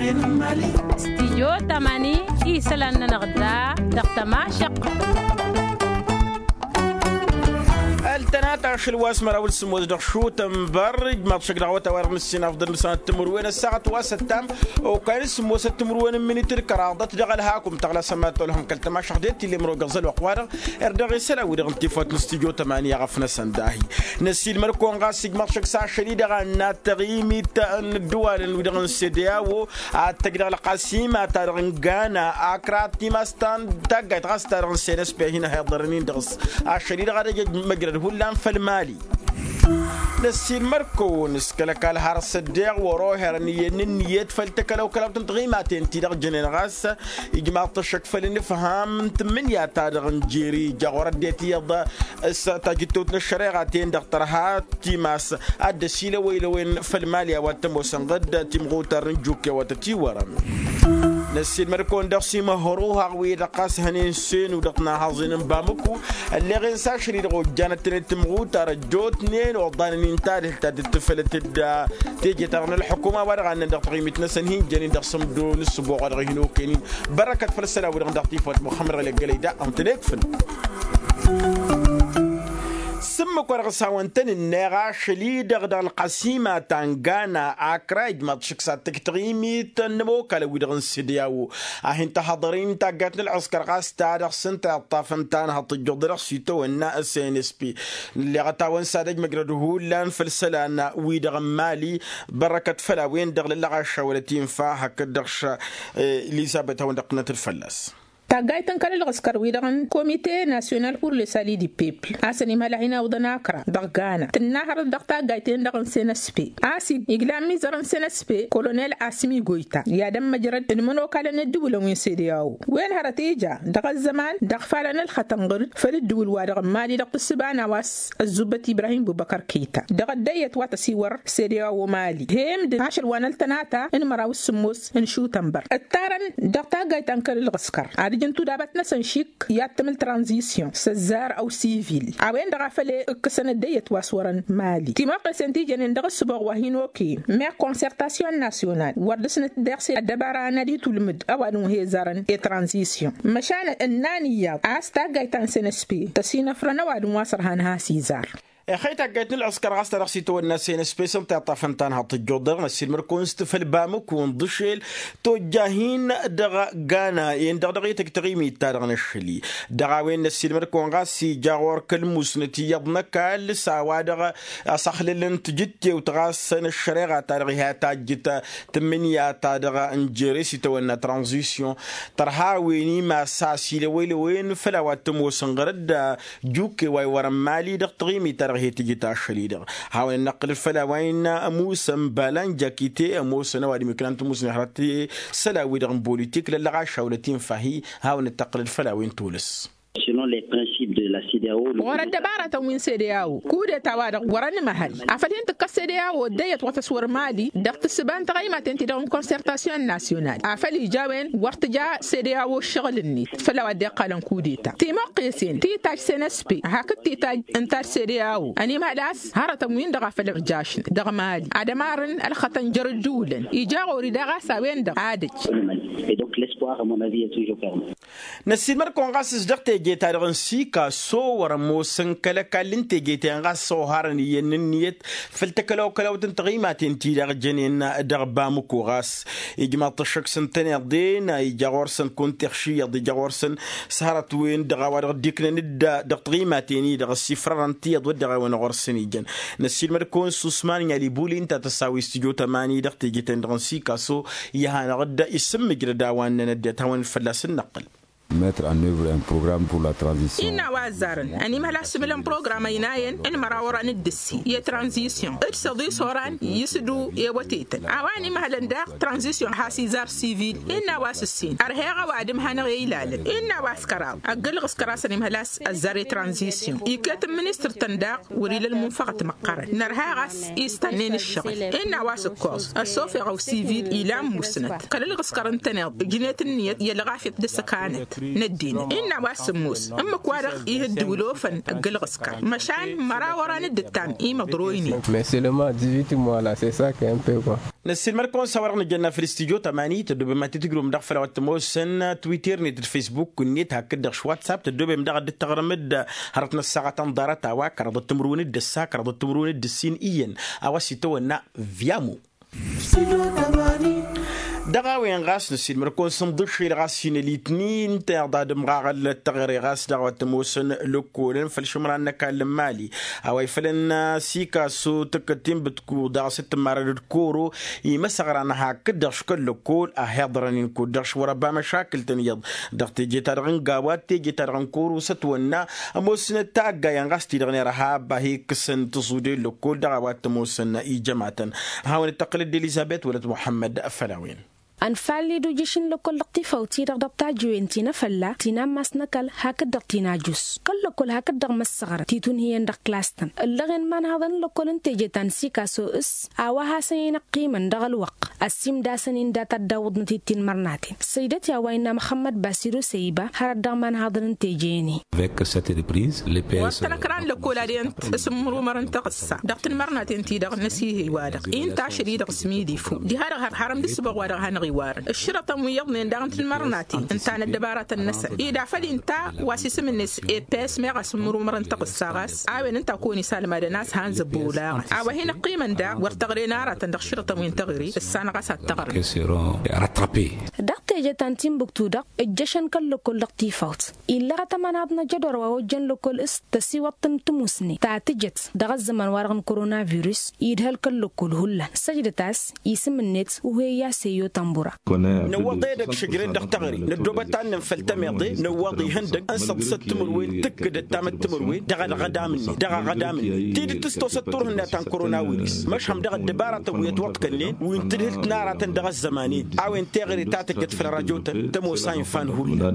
استيو تماني إيسلان نغدا دقتما شق التناتع شلواس مراول سموز دخشو تنبرج ما تشق دعوة توارم السنة أفضل نسان التمروين الساعة وستام وكان سموز التمروين من تلك راضت دغل هاكم تغلى سمات لهم كالتما شحديت اللي مرو قزل وقوارغ اردغي سلا ودغ انتفات نستيجو تمانية غفنا سنداهي نسيل مركون غاسق مرشق ساعة شديدة غانا تغيمي الدول ودغ السيدياو تقدر القاسيمة تارغن غانا أكراتي ماستان تقايت غاس تارغن سينس بهنا هيضرنين دغس الشديدة غادا مقرد هلان فالمالي نسيل مركو نسكلك الهرس الدير وروه نيت فلتكلو كلام تنتغيماتين تيدغ جنين غاس يجمع طشك فلنفهم تمنيا تادغ نجيري جاورة ديتي يضا تاجتوت الشريعتين دغترها تيماس الدسيلة ويلوين فالماليا واتمو سنغد تيمغوتر نجوك واتتيورم نسيل مركون دقسي مهروها ويدا قاس هنين سين ودقنا حظين بامكو اللي غين ساشري دغو جانت تمغوتر جوت نين وضانين تاريخ تاد التفلت تيجي تغنى الحكومة ورغان ندق قيمتنا سنهين جانين دق صمدو نسبو غرغينو كينين بركة فلسلة ورغان دق تيفوت محمد لقليدا أمتلك فن سمك ورغساوانتن النغاش لي دغدغ القسيمة تانغانا أكراج ماتشكسات تكتغيمي تنمو كالويدغن سيدياو أهين تحضرين تاقاتن العسكر غاس تاريخ سنتا الطافنتان هاتجو درغ سيتو النا SNSP اللي غتاوان سادج مقردهو لان فلسلانا ويدغن مالي بركة فلاوين دغل اللغاشة ولتين فاها كدغش إليزابيث هون دقنة الفلاس تاغايتن كان العسكر ويدغن كوميتي ناسيونال بور لو سالي دي بيبل اسني مالحينا ودناكرا دغانا تنهر دغتا غايتن دغن سينسبي اسي يغلامي زرن سينسبي كولونيل اسمي غويتا يا دم مجرد المنو كان الدول وين سيدياو وين هرتيجا دغ الزمان دغ فالن الختنغر فالدول وادغ مالي دغ السبانا واس الزبتي ابراهيم بوبكر كيتا دغ ديت واتسيور سيدياو مالي هم د 10 وانلتناتا ان مراو السموس ان شو تنبر التارن دغتا غايتن كان العسكر جنتو دابتنا سنشيك ياتم الترانزيسيون سزار او سيفيل اوين دغا فلي كسنه ديت واسورن مالي تيما قسنتي جنن دغ سبوغ وهينوكي مير كونسيرتاسيون ناسيونال وردسنه درسي الدبارانه دي تولمد اوانو هي زارن اي ترانزيسيون مشان النانيه استا غايتان سنسبي تسينا فرنا وادو واسر هانها سيزار خيتا قايتن العسكر غاس ترخصيتو الناس سبيسم تاع طافنتان هات الجودر نسيل مركون استفل بامك وندشيل توجاهين دغ غانا ين دغ تقريمي تارغن الشلي دغ وين نسيل مركون غاسي جاور كلموسنتي يضنك لسا دغ اصخل لنت جتي وتغاس الشريعه تارغها تاجت تمنيا تادغ انجريسي تونا ترانزيسيون ترهاويني ما ساسي وين فلاوات موسنغرد جوكي واي ورم مالي دغ تقريمي هي تيجي تاشليدر هاو النقل الفلاوين موسى مبالان جاكيتي موسى نوادي مكانت موسى نهرتي سلاوي دغن بوليتيك للغاشة ولتين فهي هاو نتقل الفلاوين تولس selon les principes de la CEDEAO. ورد دبارة وين CEDEAO كودة توارق ورن محل أفلين تك CEDEAO ديت وتصور مالي دقت السبان تغيمة انت دون كونسيرتاسيون ناسيونال أفلي جاوين ورتجا CEDEAO الشغل النيت فلا ودي قالن كوديتا تيما قيسين تيتاج سنسبي هاك تيتاج انتاج CEDEAO أني مالاس هارة وين دغا فلق جاشن دغ مالي أدمارن الخطن جردولن إجاغو رداغا ساوين دغ عادج. Et donc l'espoir à mon avis est toujours permis. نسيل مركون غاسس دقت جيتا رغنسيكا صور موسن كلا كالنت جيتا غاسو هارني يننيت فلتكلو كلو تنتغيمات انتي دغ جنين دغ بامكو غاس يجمع طشك سنتين دين يجاورسن كنت تخشي يضي جاورسن سهرت وين دغ ورغ ديكنا ند دغ تغيماتيني دغ السفرانتي يضو دغ وين غورسن يجن نسيل مركون سوسمان يلي بولي انت تساوي استوديو 8 دغ جيتا رغنسيكا سو يهانا غدا اسم جرداوان ندت هون فلاس النقل mettre en œuvre un programme pour la transition. إنا وازارن أني مهلا سملن برنامج يناين إن مراورا ندسي يه ترانزيشن إتصدي صوران يسدو يوتيتن أواني مهلا داق ترانزيشن حاسيزار سيفيل إنا واسسين أرهيغا وادم هانا غيلالن إنا واسكراو أقل غسكراسني مهلاس الزاري ترانزيشن يكتم منستر تنداق وريل المنفقة مقارن نرهاغاس يستنين الشغل إنا واسكوز الصوفي غو سيفيل إلام مسند كل الغسكرن تناض جنيت النية يلغافت دسكانت ندين إن واسموس أما كوارخ يهدولو فن القلقسكر مشان مرا ورا ندتام مضرويني. Mais seulement 18 mois là, c'est ça qui est un peu quoi. نسيل مركون صورنا جنا في الاستديو 8 تدوب ما تتقروا مدخل واتموسن تويتر نت الفيسبوك كنيت هكذا واتساب تدوب مدغ التغرمد هرتنا الساعه تنضرت واك رض التمرون الدساك رض التمرون الدسين اين اواسي تونا فيامو دغاوين غاس نسيل مركون صندوق غاسين الاثنين تعداد مغاغل التغير غاس دغوا تموسن لوكولن فالشمران كان مالي او يفلن سيكاسو تكتيم بتكو دا 6 مرات كورو يمسغرنا هكذا شكل لوكول اهضرن كودش وربا مشاكل تنيض دغتي جيتارغن غاوات جيتارغن كورو ستونا موسن تاغا ينغاس تيدغني رهاب هيك سن تصودي لوكول دغوا تموسن اي جماعه هاون التقليد اليزابيث ولد محمد فلاوين أنفالي دو جيشن لكل لقطيفة وتيرق دبتا جوينتينا فلا تينا ماسنكال هكذا تينا جوس كل هكذا مسغر تيتون هي عندك كلاستن اللغن من هذا لكل انتجتان سيكاسو اس أوها سينا قيمة دغل وق السيم داسنين داتا داود نتيتين مرناتين سيدتي أوينا محمد باسيرو سيبا هرد من هذا انتجيني وقتنا كران لكل أرينت اسم رومرن تقصى دقتن مرناتين تيدغ نسيه وادق إنت عشري دغ سميدي فو دي هارغ حرم دسبغ وادغ الشرطة ميضن دانت المرناتي انتان الدبارات النسل إذا فلي انت واسيس من الناس بس ما غاس مرمرن تقصاغاس عاون انت كوني سالم هذا الناس هانز بولا عاو هنا قيمة دا ورتغرينا رات عندك شرطة وين تغري السنة غاس تغري دقت جتان تيمبكتو دق الجشن كل لقطيفات إلا غتمنادنا جدور ووجن لكل استسي وطن تموسني تعتجت دغ الزمن ورغم كورونا فيروس يدهل كل هلا سجدتاس يسم النت وهي ياسيو تنبو نوضي دك شجرين دك تغري ندوبت عن فلتميضي نوضي هندك انصت ستمروين تكد تام التمروين دغ غدامني تيدي تستو ستور هنا تان كورونا فيروس مش هم دغ الدبارة ويتوقت كنين وين تلهلت نارة دغ الزمانين عاوين تغري تاتك في الراديو تمو ساين فان هول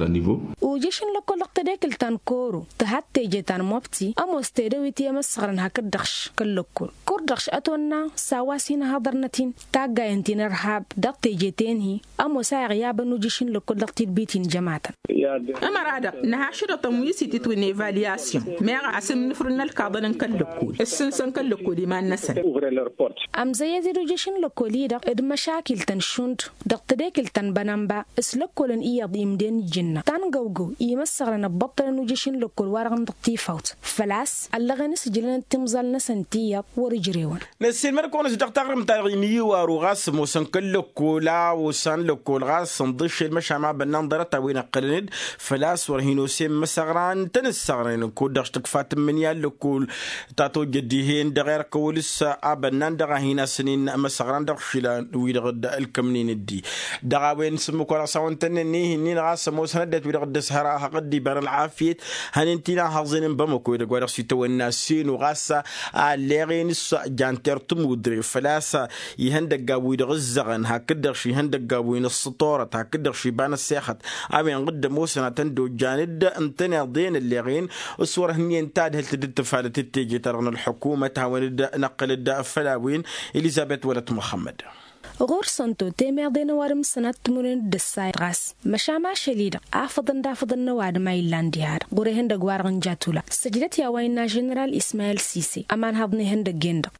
وجيشن لكل لقتديك التان كورو تهات تيجيتان موبتي امو استيدويتي مسخرن هكا دخش كلكل كور دخش اتونا سواسين هضرنتين تاقا ينتين رحاب تيجيتيني أمو ساغيابا نوجيشن لكل لقتيد بيتين جماعة أما رادا نها شرطة مويسي تتوين إيفالياسيون ميغا عسم نفرنا الكاضن كاللكول السنسن كاللكولي ما النسن أم زيادي نوجيشن لكولي دق إد مشاكل تنشوند دق تديكل تنبنانبا اسلكولن إياض إمدين جنة تانغوغو إيمسغرنا ببطل نوجيشن لكول وارغن دقتيفوت فلاس اللغن سجلن تمزال نسن تياب ورجريون نسين مركونس دق تغرم تغيني واروغاس موسن كاللكول لا وسان لكول غاس صندش المشى مع بنان وين قلند فلاس ورهينو سيم مسغران تنسغرين كود دشتك فاتم من يالكول تاتو جديهين دغير كولس ابنان دغهينا سنين مسغران دخشلا ويدغد الكمنين الدي دغاوين سمو كورا ساون تنني هنين غاس موسندت ويدغد سهرا قدي بر العافيه هننتينا حظين بمكو يدغ سيتو الناسين وغاس ليغين جانتر تمودري فلاس يهندق ويدغ الزغن هكذا شي هندق وين السطورة هكذا شي بان الساخت أمين قد موسنا تندو جاند انتنا ضين الليغين الصورة هني انتاد هل تدد فالة تيجي ترغن الحكومة هاون نقل الداء فلاوين إليزابيث ولد محمد غور سنتو تيمير دينا وارم سنة تمرين دساي غاس مشامع شليدة عافضن دافضن نواد ما يلان ديار غوري هندق وارغن جاتولا سجلت يا وينا جنرال إسماعيل سيسي أمان هضني هندق جندق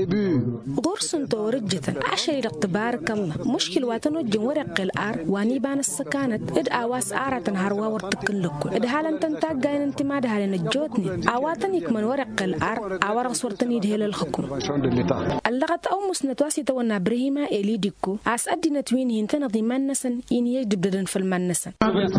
غور سنتو رجتا عشري تبارك الله مشكل واتنو جن ورق الار واني بان السكانت اد آواس آرة هروا ورتكن لكل اد هالن تنتاق جاين انتماد هالن الجوتني آواتن يكمن ورق الار آوار صورتن يدهل الحكم اللغت أو مسنتواسي تونا برهيما ديكو عس أدينا توين هنتنا ضمان نسن إن يجدب ددن في المنسن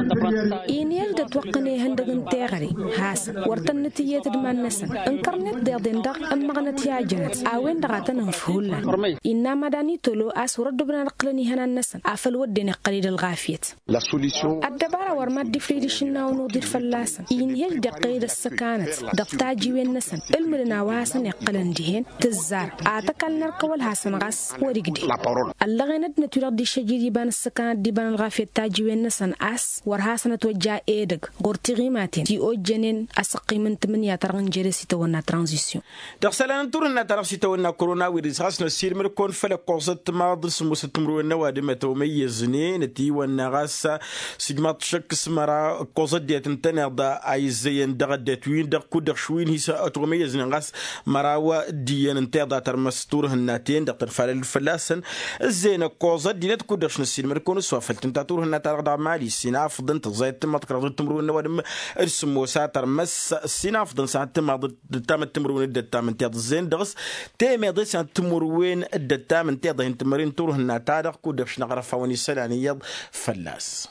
إن يجد توقني هندقن تغري هاس ورتن نتيجة دمان نسن انكرنت ديضن دق أما غنتيا جنت أوين دغاتن مفهولا إنما داني تلو أس ورد بنا نقلني هنا النسن أفل ودني قليل الغافيت الدبارة ورمات دفريد الشنا ونوضي فلاسن إن يجد قيد السكانت دقتا جيوين نسن المرنا واسن يقلن دهين تزار أعتقل نرقوال هاسن غاس ورقدي contrôle. اللغينة نتورق دي شجيري بان السكانات دي بان الغافية تاجوين نسان أس ورهاسنا توجه إيدك غورتيغي ماتين تي أو جنين أسقي من 8 ترغن جرسي تونا ترانزيسيون دخسلنا نتورنا ترغسي تونا كورونا ويريس غاسنا السير مركون فلا قوصت ما ضرس مستمروا النوادي ما توميزني نتي والنغاسة سيجمات شك سمرا قوصت ديت انتنا دا عايزين دغدت وين دغ كودغ شوين هيسا توميزني غاس مراوا ديان انتي دا ترمستور هناتين دغ ترفال الفلاسن الزين قوصت دينات كودغ السير مركون سوافلت انت تور هنا ترغد مالي السينا فضن تزايد ما تقرأ تمروا النوادي ارسموا ساتر مس السينا فضن ساعات ما تام التمرون الدتام انت الزين دغس تيمي ضيس تمروين الدتام انت ضين تمرين تور هنا تارق كودغ نغرف فوني سلاني يض فلاس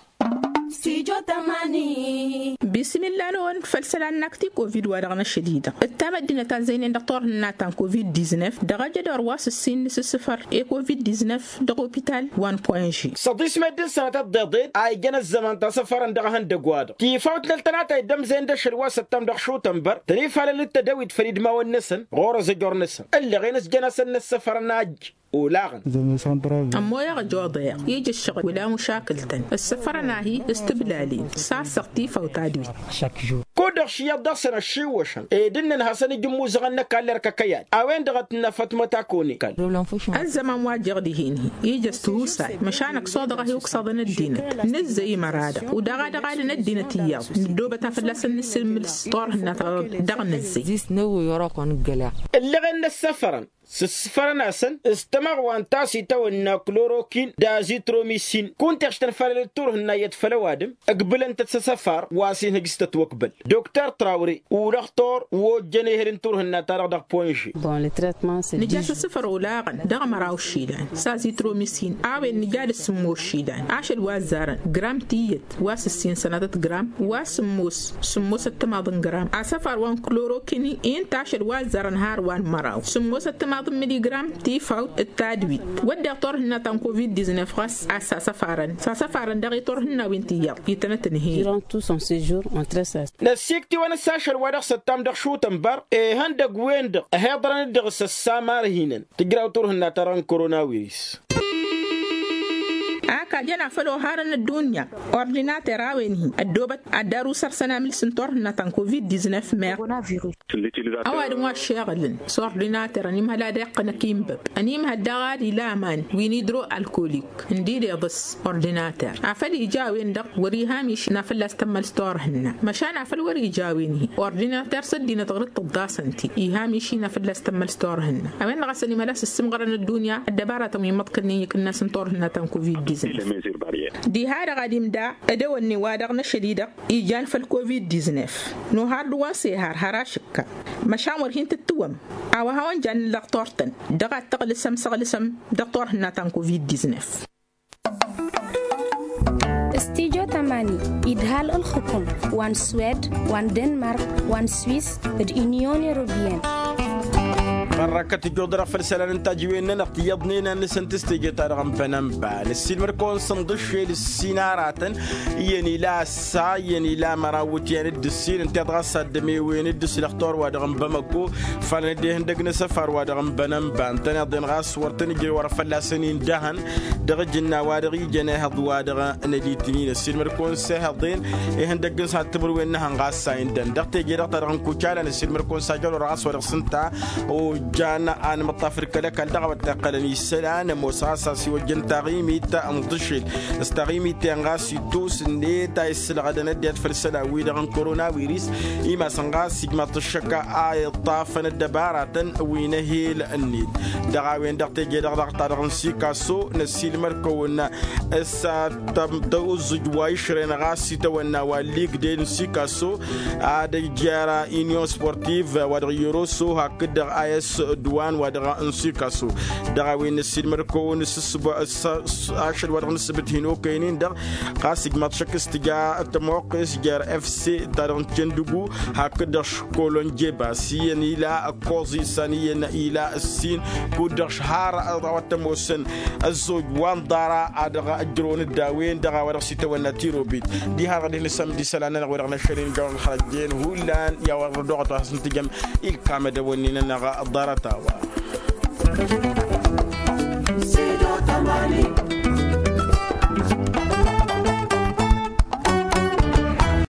بسم الله نون فلسلان نكتي كوفيد ورغنا شديدة التامة دينا تنزين دكتور ناتان كوفيد 19 درجة درواس السن صفر اي كوفيد 19 دغوبيتال 1.g صديس مدين سنة الضيضيد اي جنا الزمان تصفر اندغهن دقواد كي فوت للتناتا يدم زين دش الواس التام دخشو تنبر تنيف على للتداويد فريد ما والنسن غور زجور نسن اللي غينس جنس السفر ناج ولاغن أمو يا جوضيع يجي الشغل ولا مشاكل تن السفر ناهي استبلالين ساعة سقطيفة وتادوي كودر شيا دسنا الشيوشن دنن حسن جموز غنى كالر ككيان اوين دغتنا فاطمه تاكوني كال الزمان واجر دهيني يجي استوسا مشانك صادغه يقصدن الدين نزي مراده ودغا دغا الدين تياو دوبه فلسن نسم الستور هنا دغن نزي زيس نو يراكون قلا اللي غن السفرن سفر ناسن استمر وانتاسي تونا كلوروكين دازيتروميسين كنت اشتن فلتور هنا يتفلوادم اقبل انت تسافر واسين هجست وقبل دكتور تراوري ودكتور وجني هرنتور هنا ترى دق بوينشي بون لي تريتمون سي نجاس السفر ولاغن دغ مراو شيدان سازيتروميسين اوين نجال سمو شيدان عاشل وازارن جرام تيت واس السين سنادت جرام واسموس سموس التماضن جرام اسفر وان كلوروكيني انت عاشل وازارن هار وان مراو سموس التماضن ملي جرام تيفاوت التادويت والدكتور هنا تان كوفيد 19 خاص سافارن دغيتور هنا وينتيا يتنتنهي durant tout son séjour en 13 نسيكتي وانا ساشر ودخ ستام دخ شو تنبر هندق وين هيضرن دغس السامار هنا تقراو تور هنا تران كورونا ويريس aka jana falo haran الدنيا ordinateur aweni adobet adaru sarsana mil sentor na tan covid 19 mer awad wa shaglen so ordinateur ani mala daqna kimbab ani ma dagadi laman winidro alcoolic ndide bas ordinateur afali jawi ndaq wari hamish na fala stamal store hنا مشان afal wari jawini ordinateur sadina tغرط الضاسنتي ihamish na fala stamal store hنا awen غسني ملاس السمغرن الدنيا الدباره تم متقني كنا سنتور هنا tan covid دي هذا قديم دا أدواني وادغنا شديدة إيجان في الكوفيد 19 نو هارد واسي هراشكا مشاور هين تتوم أو هون جان الدكتورتن دغا تقلسم سغلسم دكتور هنا تان كوفيد 19 استيجو تماني إدهال الحكم وان سويد وان دنمارك وان سويس اليونيون أوروبيين بركة جودرا فرسلان انتاجوين نقتيضنينا نسنتستيجي تارغم فننبع السيلمر كون صندوشي للسينارات يعني لا سا يعني لا مراوت يعني الدسين انت تغسى الدمي وين الدس الاختار وادغم بمكو فاندي هندق نسفر وادغم بننبع انتنا ضين غاس ورتني جي ورا فلاسنين دهن دغجنا وادغي جنا هض وادغ نديتنين السيلمر كون سهضين هندق نسا تمر وين هنغاس سايندن دغتي جي دغتر كوچالا السيلمر كون ساجل راس ورسنتا جانا أنا مطافر كلا كان دعوة تقلني السلام مساسا سوى جن تغيمي تا مضشل استغيمي تنغاسي توس نيتا السلغة نديت فرسلا ويدغن كورونا ويريس إما سنغاس سيجما تشكا آي طافن الدبارة وينهيل النيد دعوين دغتي جدغ تغن سيكاسو نسيل مركونا السا تمدوز جوايشرين غاسي تونا والليق دين سيكاسو آدي جارا إنيو سبورتيف ودغيروسو هكذا آيس دوان ودغا انسيكاسو دغا وين السيلمر كون عشر ودغا نسبت هينو كاينين دغ قاسق ماتشك استجا تموقس جار اف سي دارن تشندغو هكذا كولون جيبا سين الى كوزي سانيين الى السين كودر شهر وتموسن الزوج وان دارا ادغا اجرون الداوين دغا ودغ سيتونا تيروبيت دي ها غادي نسم دي سلانا ودغنا شيرين جون خرجين هولان يا ورد دوغتو حسنتي جام الكاميرا ونينا نغا الدارتا